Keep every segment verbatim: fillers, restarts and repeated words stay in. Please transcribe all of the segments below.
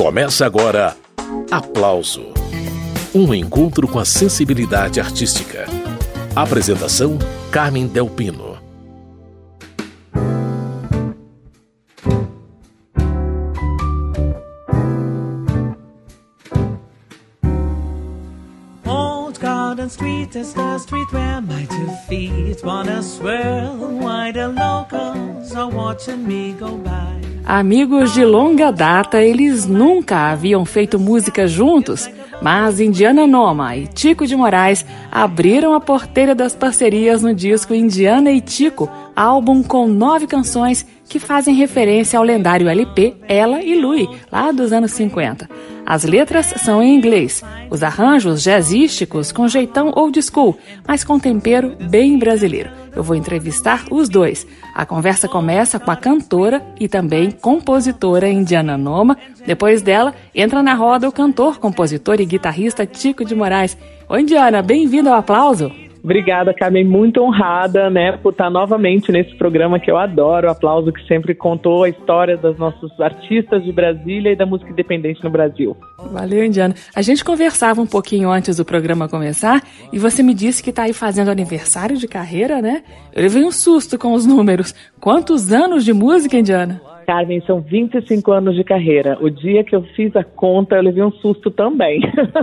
Começa agora Aplauso, um encontro com a sensibilidade artística. Apresentação Carmen Del Pino. Old Garden Street is the street where my two feet wanna swirl, while the locals are watching me go by. Amigos de longa data, eles nunca haviam feito música juntos, mas Indiana Noma e Tico de Moraes abriram a porteira das parcerias no disco Indiana e Tico, álbum com nove canções que fazem referência ao lendário L P Ela e Louie, lá dos anos cinquenta. As letras são em inglês, os arranjos jazzísticos com jeitão old school, mas com tempero bem brasileiro. Eu vou entrevistar os dois. A conversa começa com a cantora e também compositora Indiana Noma. Depois dela, entra na roda o cantor, compositor e guitarrista Tico de Moraes. Oi, Indiana, bem-vindo ao Aplauso. Obrigada, Carmen, muito honrada, né, por estar novamente nesse programa que eu adoro, o Aplauso, que sempre contou a história dos nossos artistas de Brasília e da música independente no Brasil. Valeu, Indiana. A gente conversava um pouquinho antes do programa começar e você me disse que está aí fazendo aniversário de carreira, né? Eu levei um susto com os números. Quantos anos de música, Indiana? Carmen, são vinte e cinco anos de carreira. O dia que eu fiz a conta, eu levei um susto também.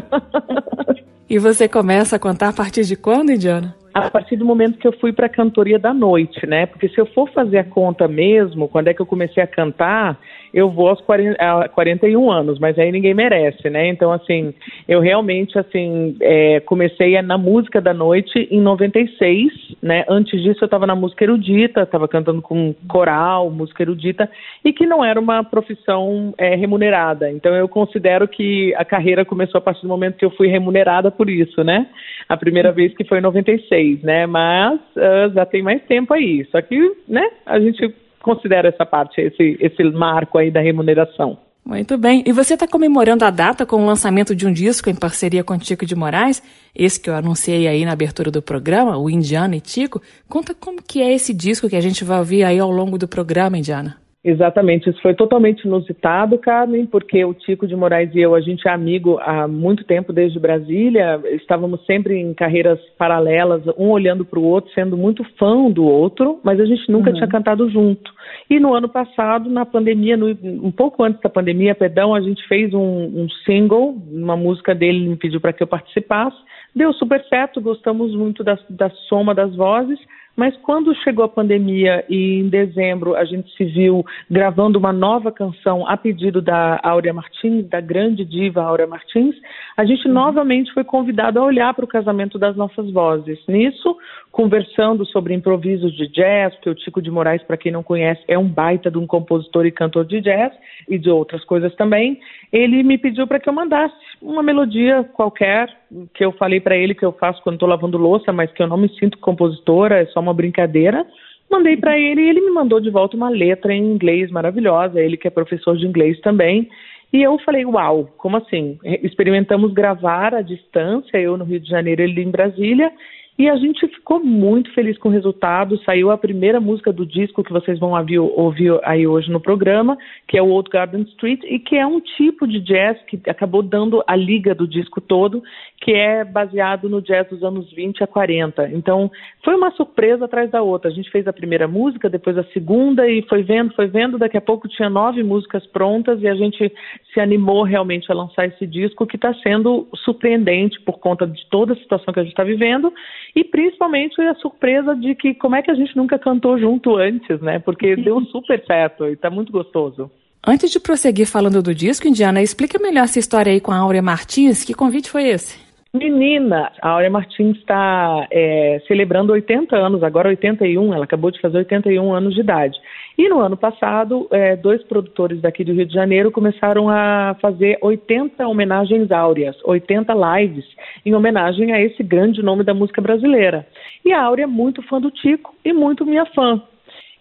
E você começa a contar a partir de quando, Indiana? A partir do momento que eu fui para a cantoria da noite, né? Porque se eu for fazer a conta mesmo, quando é que eu comecei a cantar, eu vou aos quarenta e um anos, mas aí ninguém merece, né? Então, assim, eu realmente, assim, é, comecei na música da noite em noventa e seis, né? Antes disso eu estava na música erudita, estava cantando com coral, música erudita, e que não era uma profissão é, remunerada. Então, eu considero que a carreira começou a partir do momento que eu fui remunerada por isso, né? A primeira vez que foi em noventa e seis, né? Mas uh, já tem mais tempo aí. Só que, né, a gente considera essa parte, esse, esse marco aí da remuneração. Muito bem. E você está comemorando a data com o lançamento de um disco em parceria com Tico de Moraes, esse que eu anunciei aí na abertura do programa, o Indiana e Tico. Conta como que é esse disco que a gente vai ouvir aí ao longo do programa, Indiana. Exatamente, isso foi totalmente inusitado, Carmen, porque o Tico de Moraes e eu, a gente é amigo há muito tempo desde Brasília, estávamos sempre em carreiras paralelas, um olhando para o outro, sendo muito fã um do outro, mas a gente nunca uhum. tinha cantado junto. E no ano passado, na pandemia, no, um pouco antes da pandemia, perdão, a gente fez um, um single, uma música dele, ele me pediu para que eu participasse, deu super certo, gostamos muito da, da soma das vozes. Mas quando chegou a pandemia e em dezembro a gente se viu gravando uma nova canção a pedido da Áurea Martins, da grande diva Áurea Martins, a gente uhum. novamente foi convidado a olhar para o casamento das nossas vozes. Nisso, conversando sobre improvisos de jazz, porque o Tico de Moraes, para quem não conhece, é um baita de um compositor e cantor de jazz e de outras coisas também, ele me pediu para que eu mandasse uma melodia qualquer, que eu falei para ele que eu faço quando estou lavando louça, mas que eu não me sinto compositora, é só uma brincadeira. Mandei para ele e ele me mandou de volta uma letra em inglês maravilhosa, ele que é professor de inglês também. E eu falei, uau, como assim? Experimentamos gravar à distância, eu no Rio de Janeiro, ele em Brasília, e a gente ficou muito feliz com o resultado. Saiu a primeira música do disco que vocês vão ouvir, ouvir aí hoje no programa, que é o Old Garden Street, e que é um tipo de jazz que acabou dando a liga do disco todo, que é baseado no jazz dos anos vinte a quarenta. Então, foi uma surpresa atrás da outra. A gente fez a primeira música, depois a segunda, e foi vendo, foi vendo, daqui a pouco tinha nove músicas prontas, e a gente se animou realmente a lançar esse disco, que está sendo surpreendente por conta de toda a situação que a gente está vivendo, e principalmente a surpresa de que como é que a gente nunca cantou junto antes, né? Porque deu super certo e tá muito gostoso. Antes de prosseguir falando do disco, Indiana, explica melhor essa história aí com a Áurea Martins. Que convite foi esse? Menina, a Áurea Martins está é, celebrando oitenta anos, agora oitenta e um, ela acabou de fazer oitenta e um anos de idade. E no ano passado, é, dois produtores daqui do Rio de Janeiro começaram a fazer oitenta homenagens áureas, oitenta lives, em homenagem a esse grande nome da música brasileira. E a Áurea é muito fã do Tico e muito minha fã.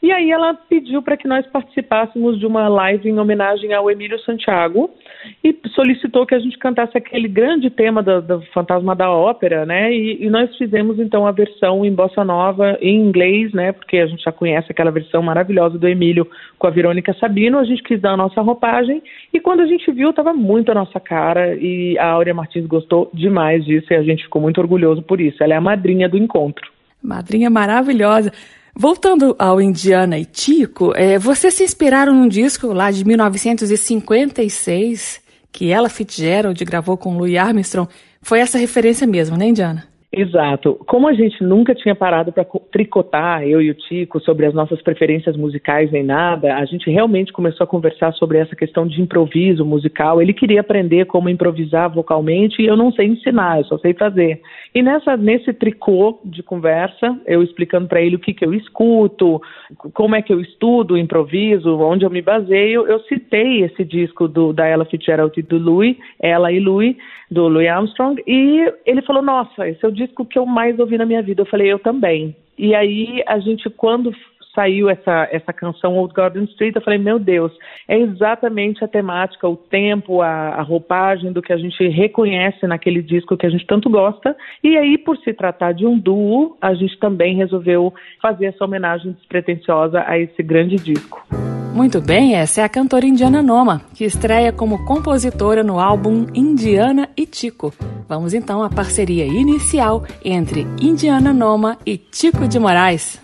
E aí ela pediu para que nós participássemos de uma live em homenagem ao Emílio Santiago e solicitou que a gente cantasse aquele grande tema do, do Fantasma da Ópera, né? E, e nós fizemos então a versão em bossa nova, em inglês, né? Porque a gente já conhece aquela versão maravilhosa do Emílio com a Verônica Sabino. A gente quis dar a nossa roupagem e quando a gente viu, estava muito a nossa cara e a Áurea Martins gostou demais disso e a gente ficou muito orgulhoso por isso. Ela é a madrinha do encontro. Madrinha maravilhosa. Voltando ao Indiana e Tico, é, vocês se inspiraram num disco lá de mil novecentos e cinquenta e seis, que Ella Fitzgerald gravou com Louis Armstrong. Foi essa referência mesmo, né, Indiana? Exato. Como a gente nunca tinha parado para tricotar, eu e o Tico, sobre as nossas preferências musicais nem nada, a gente realmente começou a conversar sobre essa questão de improviso musical. Ele queria aprender como improvisar vocalmente e eu não sei ensinar, eu só sei fazer. E nessa, nesse tricô de conversa, eu explicando para ele o que, que eu escuto, como é que eu estudo improviso, onde eu me baseio, eu citei esse disco do, da Ella Fitzgerald e do Louis, Ella e Louis, do Louis Armstrong, e ele falou, nossa, esse é o disco que eu mais ouvi na minha vida. Eu falei, eu também. E aí, a gente, quando saiu essa, essa canção Old Garden Street, eu falei, meu Deus, é exatamente a temática, o tempo, a, a roupagem do que a gente reconhece naquele disco que a gente tanto gosta. E aí, por se tratar de um duo, a gente também resolveu fazer essa homenagem despretensiosa a esse grande disco. Muito bem, essa é a cantora Indiana Noma, que estreia como compositora no álbum Indiana e Tico. Vamos então à parceria inicial entre Indiana Noma e Tico de Moraes.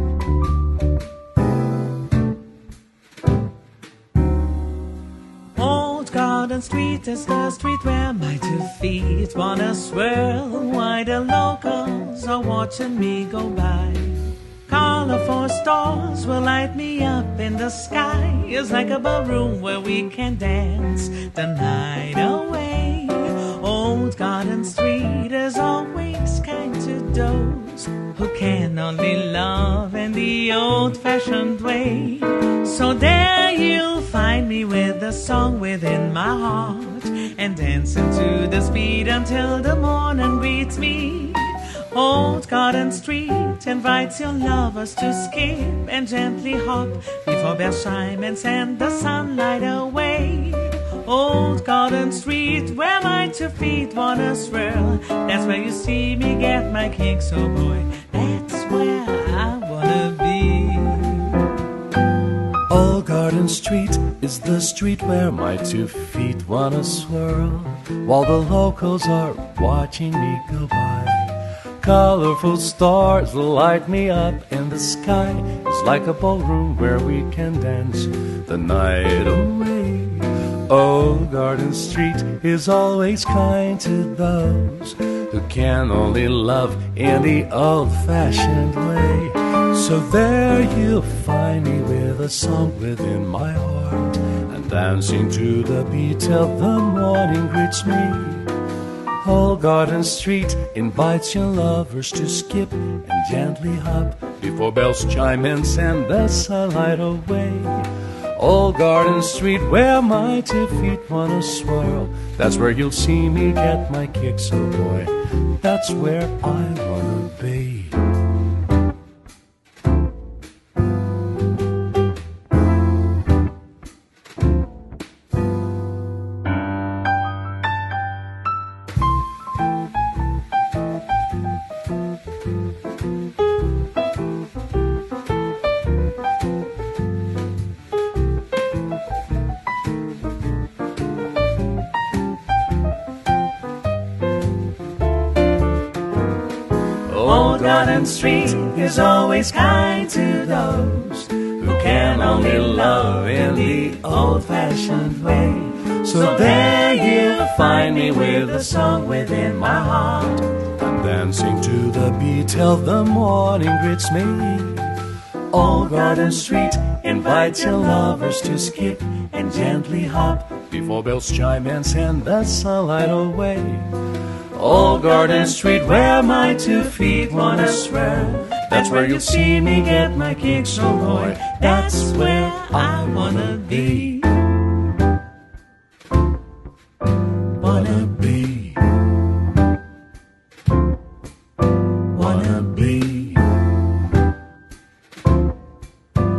Old Garden Street is the street where my two feet wanna swirl, while the locals are watching me go by. Colorful stars will light me up in the sky. It's like a ballroom where we can dance the night away. Old Garden Street is always kind to those who can only love in the old-fashioned way. So there you'll find me with a song within my heart and dancing to the beat until the morning greets me. Old Garden Street invites your lovers to skip and gently hop before bells chime and send the sunlight away. Old Garden Street, where my two feet wanna swirl, that's where you see me get my kicks, oh boy, that's where I wanna be. Old Garden Street is the street where my two feet wanna swirl, while the locals are watching me go by. Colorful stars light me up in the sky. It's like a ballroom where we can dance the night away. Old Garden Street is always kind to those who can only love in the old-fashioned way. So there you'll find me with a song within my heart and dancing to the beat till the morning greets me. Old Garden Street invites your lovers to skip and gently hop before bells chime and send the sunlight away. Old Garden Street, where my two feet wanna swirl, that's where you'll see me get my kicks, oh boy, that's where I wanna be. Old Garden Street is always kind to those who can only love in the old-fashioned way. So there you'll find me with a song within my heart I'm dancing to the beat till the morning greets me. Old Garden Street invites your lovers to skip and gently hop before bells chime and send the sunlight away. Old Garden Street, where my two feet wanna swirl, that's where you'll see me get my kicks, oh boy, that's where I wanna be. Wanna be. Wanna be.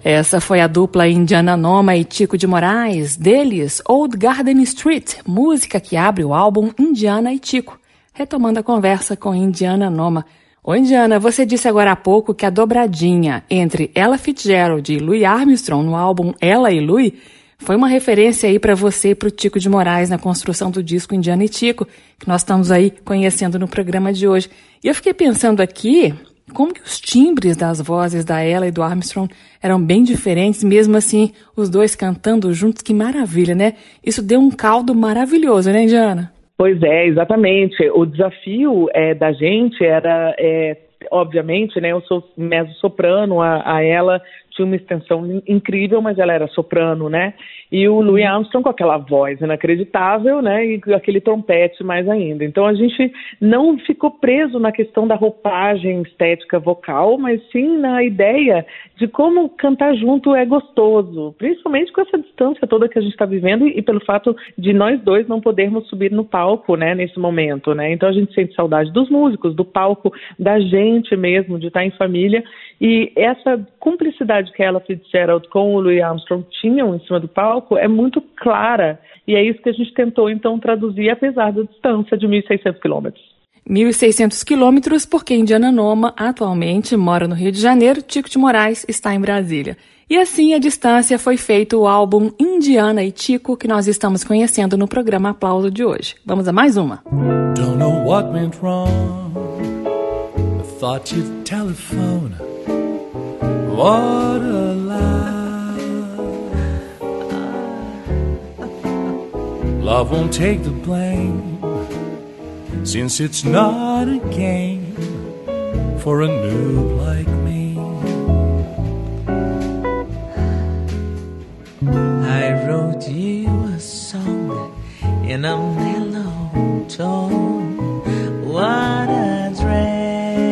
Essa foi a dupla Indiana Noma e Tico de Moraes, deles Old Garden Street, música que abre o álbum Indiana e Tico. Retomando a conversa com Indiana Noma. Ô Indiana, você disse agora há pouco que a dobradinha entre Ella Fitzgerald e Louis Armstrong no álbum Ella e Louis foi uma referência aí para você e para o Tico de Moraes na construção do disco Indiana e Tico, que nós estamos aí conhecendo no programa de hoje. E eu fiquei pensando aqui como que os timbres das vozes da Ella e do Armstrong eram bem diferentes, mesmo assim, os dois cantando juntos. Que maravilha, né? Isso deu um caldo maravilhoso, né, Indiana? Pois é, exatamente. O desafio é, da gente era, é, obviamente, né, eu sou mezzo-soprano, a, a Ella tinha uma extensão incrível, mas ela era soprano, né? E o Louis Armstrong com aquela voz inacreditável, né? E aquele trompete mais ainda. Então a gente não ficou preso na questão da roupagem estética vocal, mas sim na ideia de como cantar junto é gostoso, principalmente com essa distância toda que a gente está vivendo e, e pelo fato de nós dois não podermos subir no palco, né? Nesse momento, né? Então a gente sente saudade dos músicos, do palco, da gente mesmo, de estar em família. E essa cumplicidade que Ella Fitzgerald com o Louis Armstrong tinham em cima do palco é muito clara. E é isso que a gente tentou, então, traduzir, apesar da distância de mil e seiscentos quilômetros. mil e seiscentos quilômetros, porque Indiana Noma atualmente mora no Rio de Janeiro, Tico de Moraes está em Brasília. E assim, à distância, foi feito o álbum Indiana e Tico, que nós estamos conhecendo no programa Aplauso de hoje. Vamos a mais uma. Don't know what went wrong. I thought you'd telephone. What a lie. Love won't take the blame, since it's not a game for a noob like me. I wrote you a song in a mellow tone. What a drag.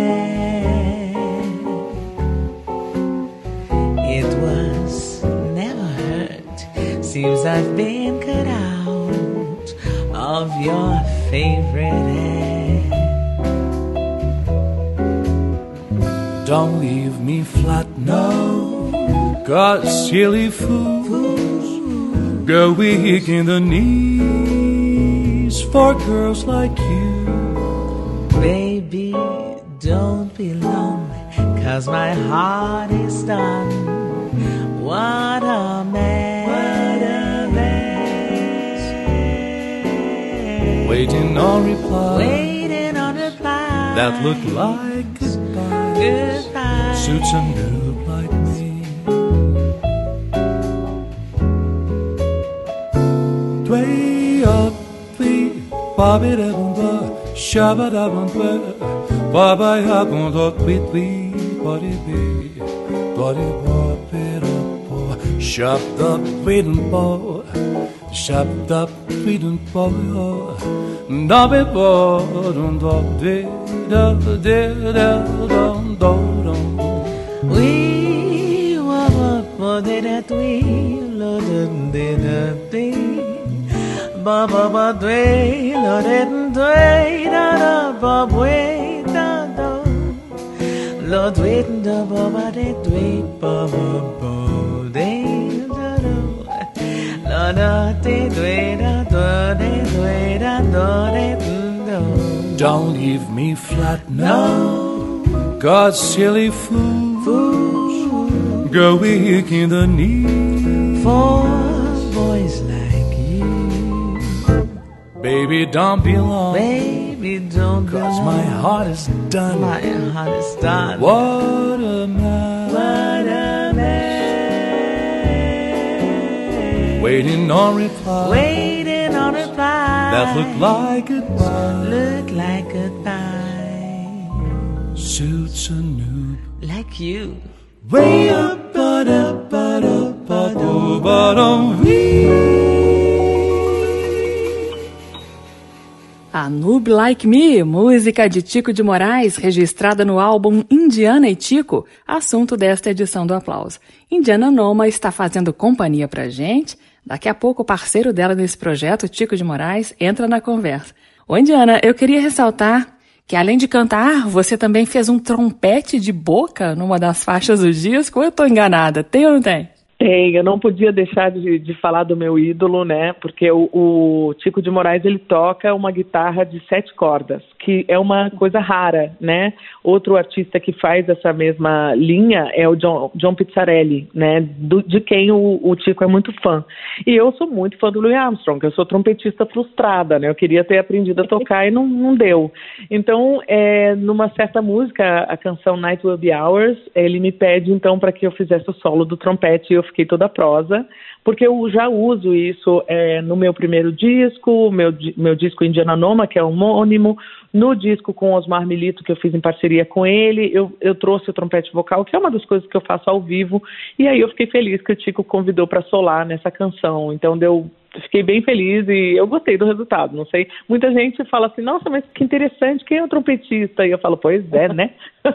Seems I've been cut out of your favorite ad. Don't leave me flat, no, 'cause silly fools go weak in the knees for girls like you. Baby, don't be lonely, 'cause my heart is done. What a man. Waiting on reply, waiting on reply that look like goodbye, goodbye. Suits a noob like me. Way up the bobby da bumba, shabba da bumba, baba ya bumba, tweet tweet, body be, body bobby da bo, shop the waiting bo. Shop the freedom for you. Dabby bo dum dum de da de da dum dum. We were for that we loaded the day. Baba ba dwe loaded dwe da da ba we da da. Lord wait da baba de dwe baba bo de. Don't leave me flat, no, 'cause silly fools, fools go weak in the knee for boys like you. Baby, don't be long, baby, don't be long, 'cause my heart is done. My heart is done. What a man, what a man. Waiting on reply, waiting on reply that look like goodbye, look like goodbye. Suits a noob like you. Way up, but up, but up, but up, but up. A Noob Like Me, música de Tico de Moraes, registrada no álbum Indiana e Tico, assunto desta edição do Aplauso. Indiana Noma está fazendo companhia pra gente. Daqui a pouco o parceiro dela nesse projeto, Tico de Moraes, entra na conversa. Ô Indiana, eu queria ressaltar que além de cantar, você também fez um trompete de boca numa das faixas do disco. Eu tô enganada, tem ou não tem? Tem, eu não podia deixar de, de falar do meu ídolo, né, porque o, o Tico de Moraes, ele toca uma guitarra de sete cordas, que é uma coisa rara, né. Outro artista que faz essa mesma linha é o John, John Pizzarelli, né, do, de quem o, o Tico é muito fã. E eu sou muito fã do Louis Armstrong, eu sou trompetista frustrada, né, eu queria ter aprendido a tocar e não, não deu. Então, é, numa certa música, a canção Night Will Be Ours, ele me pede, então, para que eu fizesse o solo do trompete, e eu fiquei toda prosa, porque eu já uso isso é, no meu primeiro disco, meu, meu disco Indiana Noma, que é homônimo, no disco com Osmar Milito, que eu fiz em parceria com ele, eu, eu trouxe o trompete vocal, que é uma das coisas que eu faço ao vivo, e aí eu fiquei feliz que o Tico convidou para solar nessa canção, então deu... Fiquei bem feliz e eu gostei do resultado, não sei, muita gente fala assim, nossa, mas que interessante, quem é o trompetista? E eu falo, pois é, né?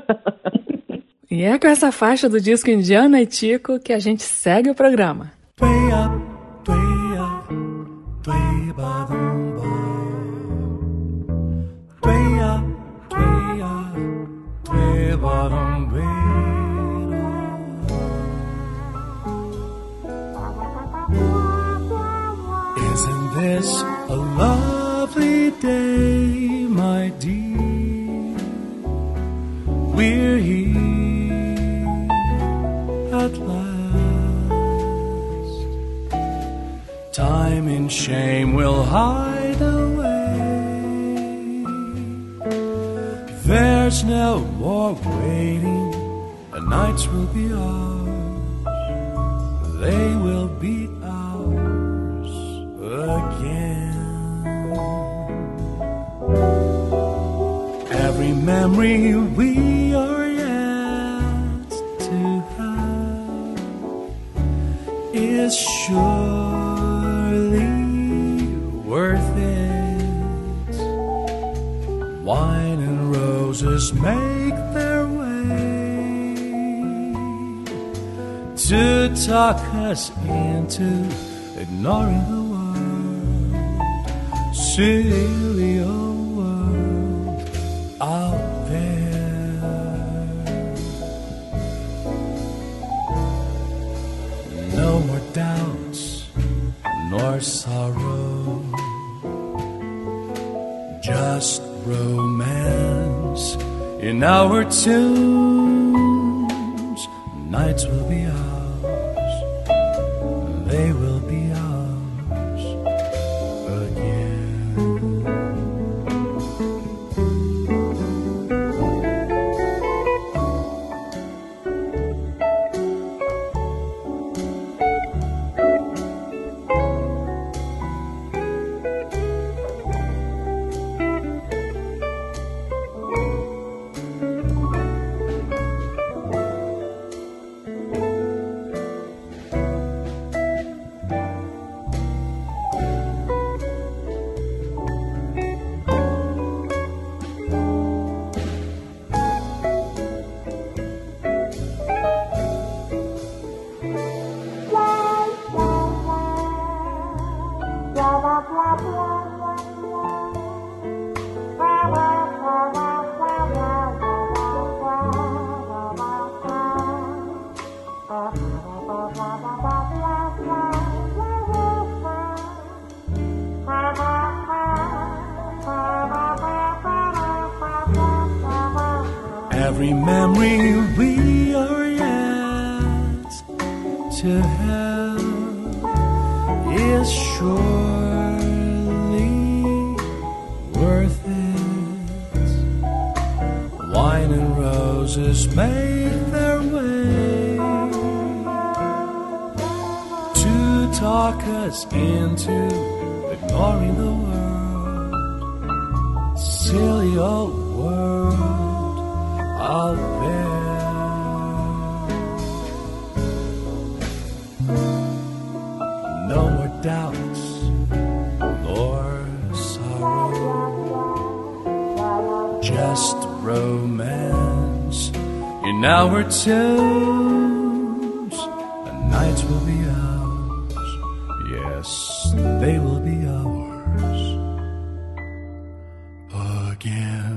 E é com essa faixa do disco Indiana e Tico que a gente segue o programa. Way up, way up, way ba-dum ba. Way up, way up, way ba-dum ba. Isn't this a lovely day, my dear? We're here at last. Time and shame will hide away. There's no more waiting. The nights will be ours. They will be ours again. Every memory we are yet to have is surely worth it. Wine and roses make their way to talk us into ignoring the world, silly old world out there. No more doubts nor sorrow, just romance in our tunes. Nights will be ours, they will be ours again. Every memory we are yet to have is surely worth it. Wine and roses make their way to talk us into ignoring the world, silly old world out there. No more doubts or sorrow, just romance in our tunes. The nights will be ours, yes, they will be ours again.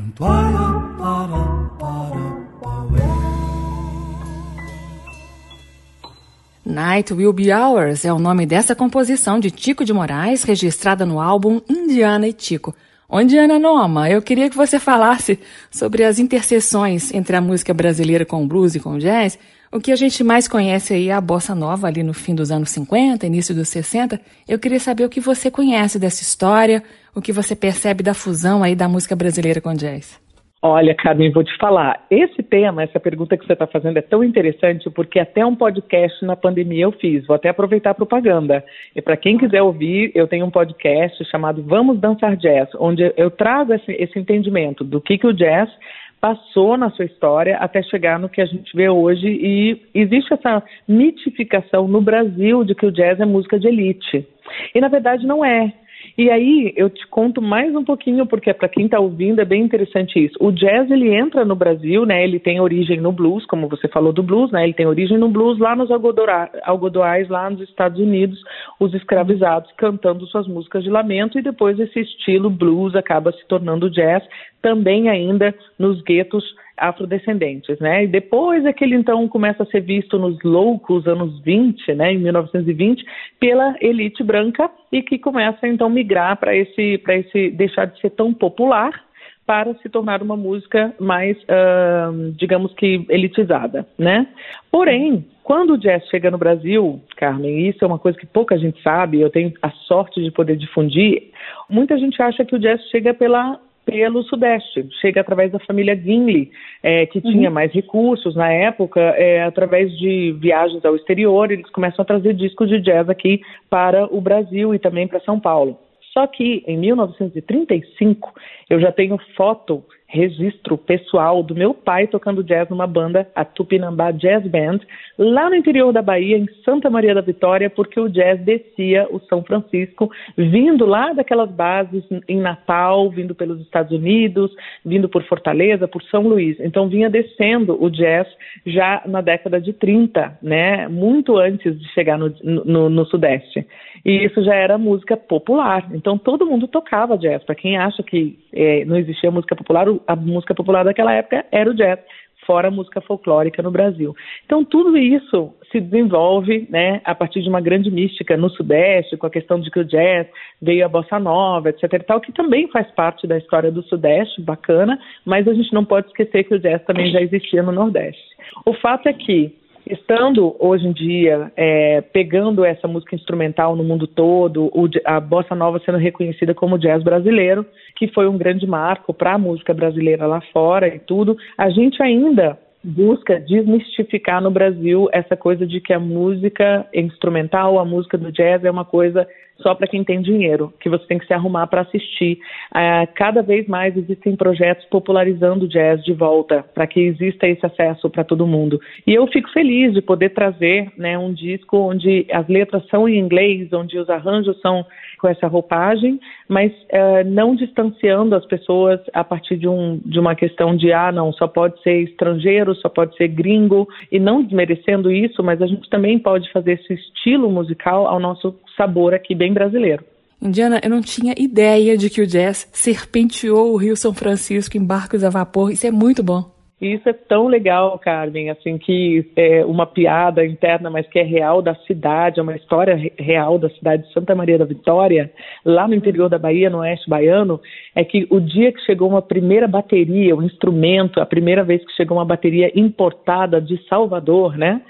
Night Will Be Ours é o nome dessa composição de Tico de Moraes, registrada no álbum Indiana e Tico. Ô, Indiana Noma, eu queria que você falasse sobre as interseções entre a música brasileira com o blues e com o jazz. O que a gente mais conhece aí é a bossa nova, ali no fim dos anos cinquenta, início dos sessenta. Eu queria saber o que você conhece dessa história, o que você percebe da fusão aí da música brasileira com o jazz. Olha, Carmen, vou te falar, esse tema, essa pergunta que você está fazendo é tão interessante porque até um podcast na pandemia eu fiz, vou até aproveitar a propaganda. E para quem quiser ouvir, eu tenho um podcast chamado Vamos Dançar Jazz, onde eu trago esse, esse entendimento do que, que o jazz passou na sua história até chegar no que a gente vê hoje, e existe essa mitificação no Brasil de que o jazz é música de elite. E na verdade não é. E aí eu te conto mais um pouquinho, porque para quem está ouvindo é bem interessante isso. O jazz, ele entra no Brasil, né? Ele tem origem no blues, como você falou do blues, né? Ele tem origem no blues lá nos algodoais, lá nos Estados Unidos, os escravizados cantando suas músicas de lamento, e depois esse estilo blues acaba se tornando jazz, também ainda nos guetos afrodescendentes, né? E depois é que ele então começa a ser visto nos loucos anos vinte, né, em mil novecentos e vinte, pela elite branca, e que começa então a migrar para esse, para esse deixar de ser tão popular para se tornar uma música mais, uh, digamos que elitizada, né? Porém, quando o jazz chega no Brasil, Carmen, isso é uma coisa que pouca gente sabe, eu tenho a sorte de poder difundir, muita gente acha que o jazz chega pela pelo Sudeste, chega através da família Ginley, é, que uhum. tinha mais recursos na época, é, através de viagens ao exterior, eles começam a trazer discos de jazz aqui para o Brasil e também para São Paulo. Só que em mil novecentos e trinta e cinco eu já tenho foto, registro pessoal do meu pai tocando jazz numa banda, a Tupinambá Jazz Band, lá no interior da Bahia, em Santa Maria da Vitória, porque o jazz descia o São Francisco, vindo lá daquelas bases em Natal, vindo pelos Estados Unidos, vindo por Fortaleza, por São Luís. Então vinha descendo o jazz já na década de trinta, né? Muito antes de chegar no, no, no Sudeste. E isso já era música popular. Então todo mundo tocava jazz. Para quem acha que é, não existia música popular, a música popular daquela época era o jazz, fora a música folclórica no Brasil. Então tudo isso se desenvolve, né, a partir de uma grande mística no Sudeste, com a questão de que o jazz veio a bossa nova, etc e tal, que também faz parte da história do Sudeste, bacana, mas a gente não pode esquecer que o jazz também já existia no Nordeste. O fato é que, estando hoje em dia é, pegando essa música instrumental no mundo todo, o, a bossa nova sendo reconhecida como jazz brasileiro, que foi um grande marco para a música brasileira lá fora e tudo, a gente ainda busca desmistificar no Brasil essa coisa de que a música instrumental, a música do jazz é uma coisa só para quem tem dinheiro, que você tem que se arrumar para assistir. Uh, cada vez mais existem projetos popularizando o jazz de volta, para que exista esse acesso para todo mundo. E eu fico feliz de poder trazer, né, um disco onde as letras são em inglês, onde os arranjos são com essa roupagem, mas uh, não distanciando as pessoas a partir de, um, de uma questão de, ah, não, só pode ser estrangeiro, só pode ser gringo, e não desmerecendo isso, mas a gente também pode fazer esse estilo musical ao nosso sabor aqui bem brasileiro. Indiana, eu não tinha ideia de que o jazz serpenteou o Rio São Francisco em barcos a vapor. Isso é muito bom. Isso é tão legal, Carmen, assim, que é uma piada interna, mas que é real da cidade, é uma história real da cidade de Santa Maria da Vitória, lá no interior da Bahia, no oeste baiano, é que o dia que chegou uma primeira bateria, um instrumento, a primeira vez que chegou uma bateria importada de Salvador, né,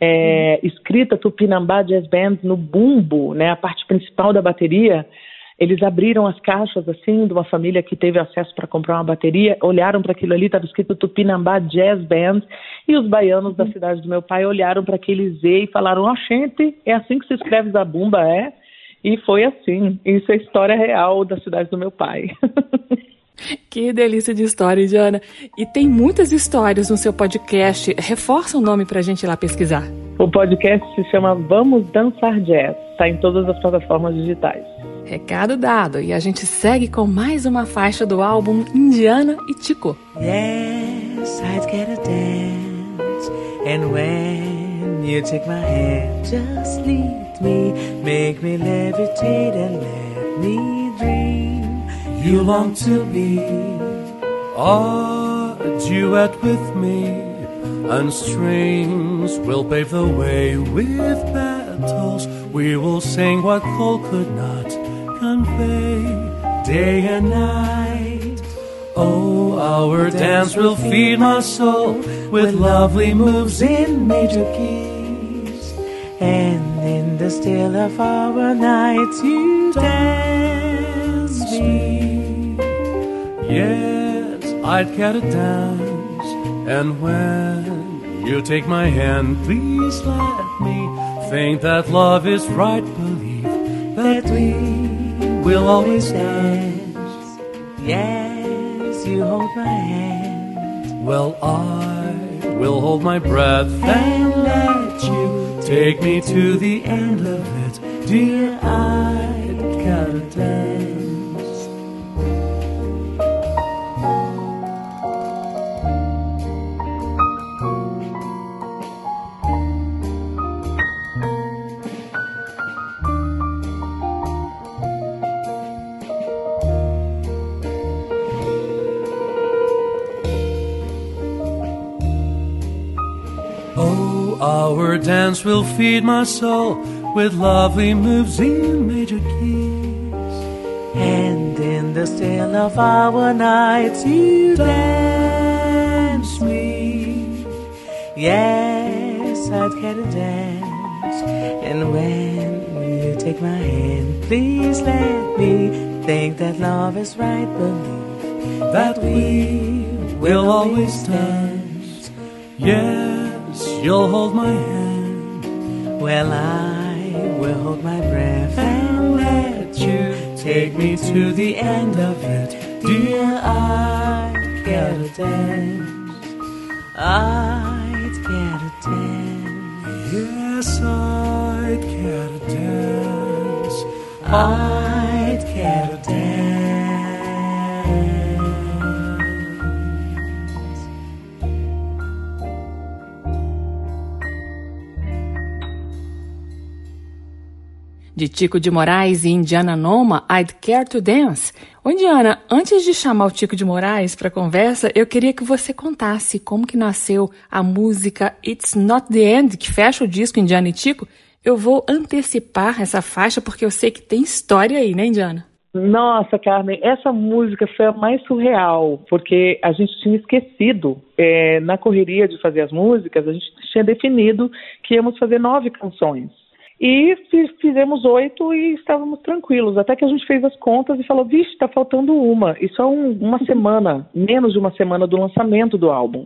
É, escrita Tupinambá Jazz Band no bumbo, né, a parte principal da bateria, eles abriram as caixas assim de uma família que teve acesso para comprar uma bateria, olharam para aquilo ali, estava escrito Tupinambá Jazz Band, e os baianos da cidade do meu pai olharam para aquele Z e falaram, ó, oh, gente, é assim que se escreve zabumba, é? E foi assim, isso é história real da cidade do meu pai. Que delícia de história, Indiana. E tem muitas histórias no seu podcast. Reforça o nome pra gente ir lá pesquisar. O podcast se chama Vamos Dançar Jazz. Está em todas as plataformas digitais. Recado dado. E a gente segue com mais uma faixa do álbum Indiana e Tico. Yes, I'd get a dance. And when you take my hand, just lead me, make me levitate and let me dream. You long to be a duet with me, and strings will pave the way with petals. We will sing what Cole could not convey, day and night. Oh, our dance will feed my soul with lovely moves in major keys. And in the still of our nights you dance me. Yes, I'd get a dance. And when you take my hand, please let me think that love is right. Believe that we will always dance. Yes, you hold my hand. Well, I will hold my breath and let you take me to the end of it. Dear, I'd gotta dance. Our dance will feed my soul with lovely moves in major keys. And in the still of our nights you dance me. Yes, I'd get a dance. And when you take my hand, please let me think that love is right. Believe that we will always dance. Yes, you'll hold my hand. Well, I will hold my breath and let you take me to the end of it. Dear, I'd get a dance. I'd get a dance. Yes, I'd get a dance. I'd get a dance. De Tico de Moraes e Indiana Noma, I'd Care to Dance. Ô Indiana, antes de chamar o Tico de Moraes para a conversa, eu queria que você contasse como que nasceu a música It's Not the End, que fecha o disco Indiana e Tico. Eu vou antecipar essa faixa porque eu sei que tem história aí, né, Indiana? Nossa, Carmen, essa música foi a mais surreal, porque a gente tinha esquecido, é, na correria de fazer as músicas, a gente tinha definido que íamos fazer nove canções. E fizemos oito e estávamos tranquilos, até que a gente fez as contas e falou, vixe, está faltando uma. Isso é um, uma semana, menos de uma semana do lançamento do álbum.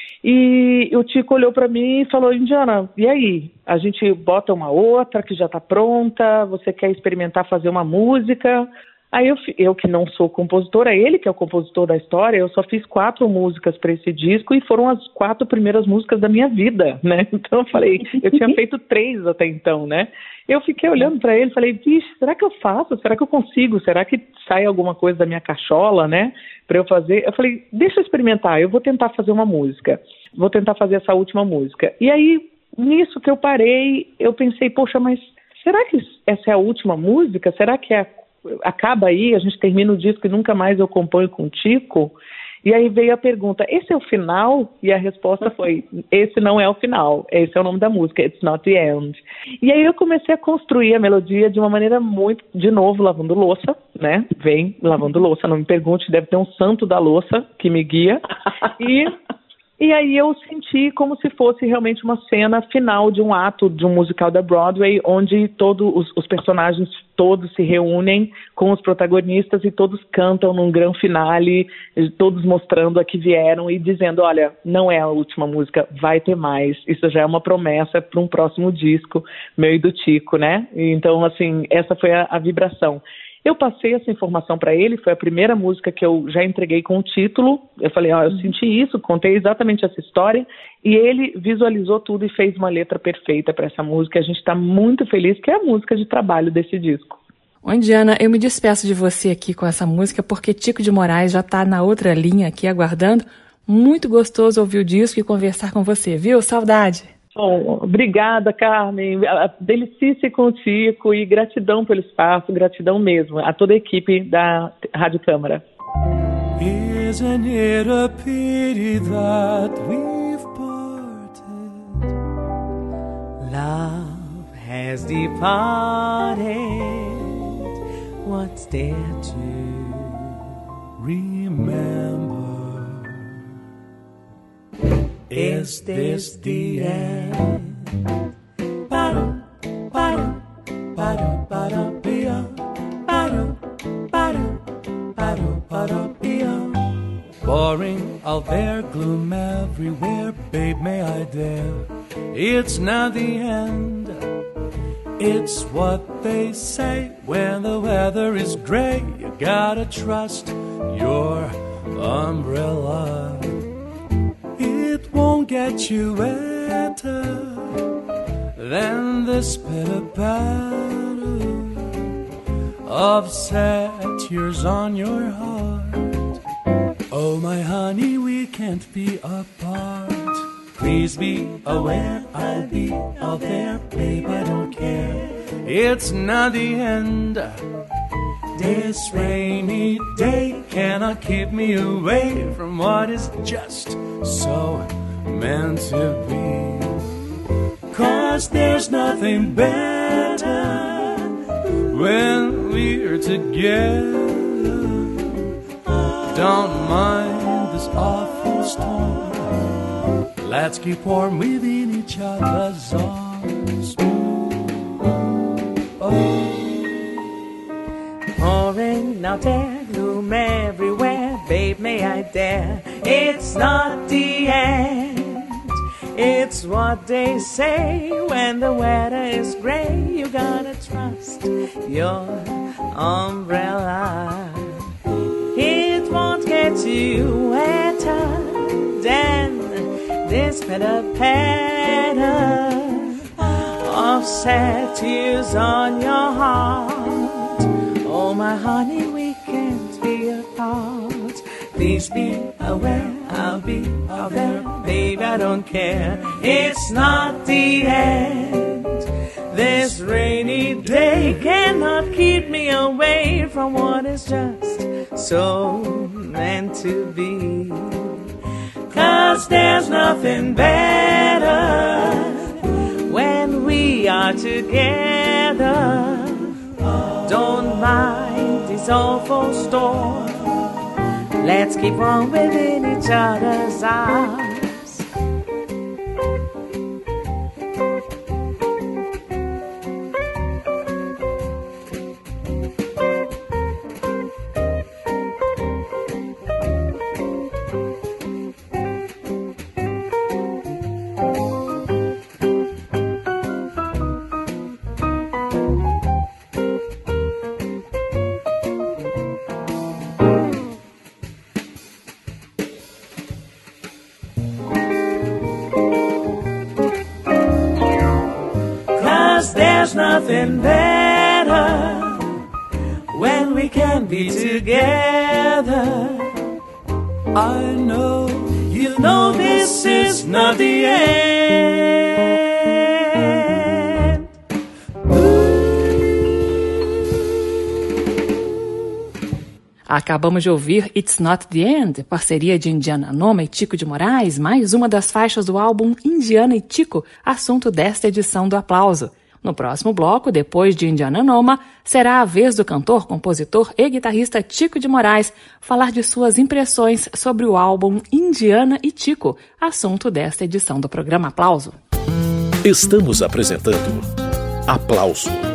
E o Tico olhou para mim e falou, Indiana, e aí? A gente bota uma outra que já está pronta, você quer experimentar fazer uma música? Aí eu, eu que não sou compositora, ele que é o compositor da história, eu só fiz quatro músicas para esse disco e foram as quatro primeiras músicas da minha vida, né? Então eu falei, eu tinha feito três até então, né? Eu fiquei olhando para ele e falei, vixe, será que eu faço? Será que eu consigo? Será que sai alguma coisa da minha cachola, né? Para eu fazer? Eu falei, deixa eu experimentar, eu vou tentar fazer uma música, vou tentar fazer essa última música. E aí, nisso que eu parei, eu pensei, poxa, mas será que essa é a última música? Será que é a acaba aí, a gente termina o disco e nunca mais eu componho com o Tico? E aí veio a pergunta, esse é o final? E a resposta foi, esse não é o final, esse é o nome da música, It's Not the End. E aí eu comecei a construir a melodia de uma maneira muito, de novo, lavando louça, né? Vem, lavando louça, não me pergunte, deve ter um santo da louça que me guia. E... E aí eu senti como se fosse realmente uma cena final de um ato de um musical da Broadway, onde todos os, os personagens todos se reúnem com os protagonistas e todos cantam num grande finale, todos mostrando a que vieram e dizendo, olha, não é a última música, vai ter mais. Isso já é uma promessa para um próximo disco, meu e do Tico, né? Então, assim, essa foi a, a vibração. Eu passei essa informação para ele, foi a primeira música que eu já entreguei com o título. Eu falei, ó, eu senti isso, contei exatamente essa história. E ele visualizou tudo e fez uma letra perfeita para essa música. A gente está muito feliz, que é a música de trabalho desse disco. Ô, Indiana, eu me despeço de você aqui com essa música, porque Tico de Moraes já está na outra linha aqui aguardando. Muito gostoso ouvir o disco e conversar com você, viu? Saudade! Bom, obrigada, Carmen, delicice com o Tico e gratidão pelo espaço, gratidão mesmo a toda a equipe da Rádio Câmara. Is Isn't it a pity that we've parted? Love has departed. What's there to remember? Is this the end? Ba-dum, ba-dum, ba-dum, ba-dum, be-um, ba-dum, ba-dum, ba-dum, ba-dum, be-um. Boring out there, gloom everywhere, babe, may I dare? It's not the end. It's what they say when the weather is gray. You gotta trust your umbrella. It won't get you wetter than this pitter-patter of sad tears on your heart. Oh, my honey, we can't be apart. Please be aware, I'll be out there, babe, I don't care. It's not the end. This rainy day cannot keep me away from what is just so meant to be. 'Cause there's nothing better when we're together. Don't mind this awful storm. Let's keep warm within each other's arms. Oh. Pouring out there, gloom everywhere, babe, may I dare? It's not the end. It's what they say when the weather is gray. You gotta trust your umbrella. It won't get you wetter than this pitter-patter of sad tears on your heart. Oh, my honey, we can't be apart. Please be aware, I'll be out there, babe, I don't care. It's not the end. This rainy day cannot keep me away from what is just so meant to be. 'Cause there's nothing better when we are together. Don't mind this awful storm. Let's keep on within each other's arms. Nothing better when we can be together. I know, you know this is not the end. Acabamos de ouvir It's Not the End, parceria de Indiana Noma e Tico de Moraes, mais uma das faixas do álbum Indiana e Tico, assunto desta edição do Aplauso. No próximo bloco, depois de Indiana Noma, será a vez do cantor, compositor e guitarrista Tico de Moraes falar de suas impressões sobre o álbum Indiana e Tico, assunto desta edição do programa Aplauso. Estamos apresentando Aplauso.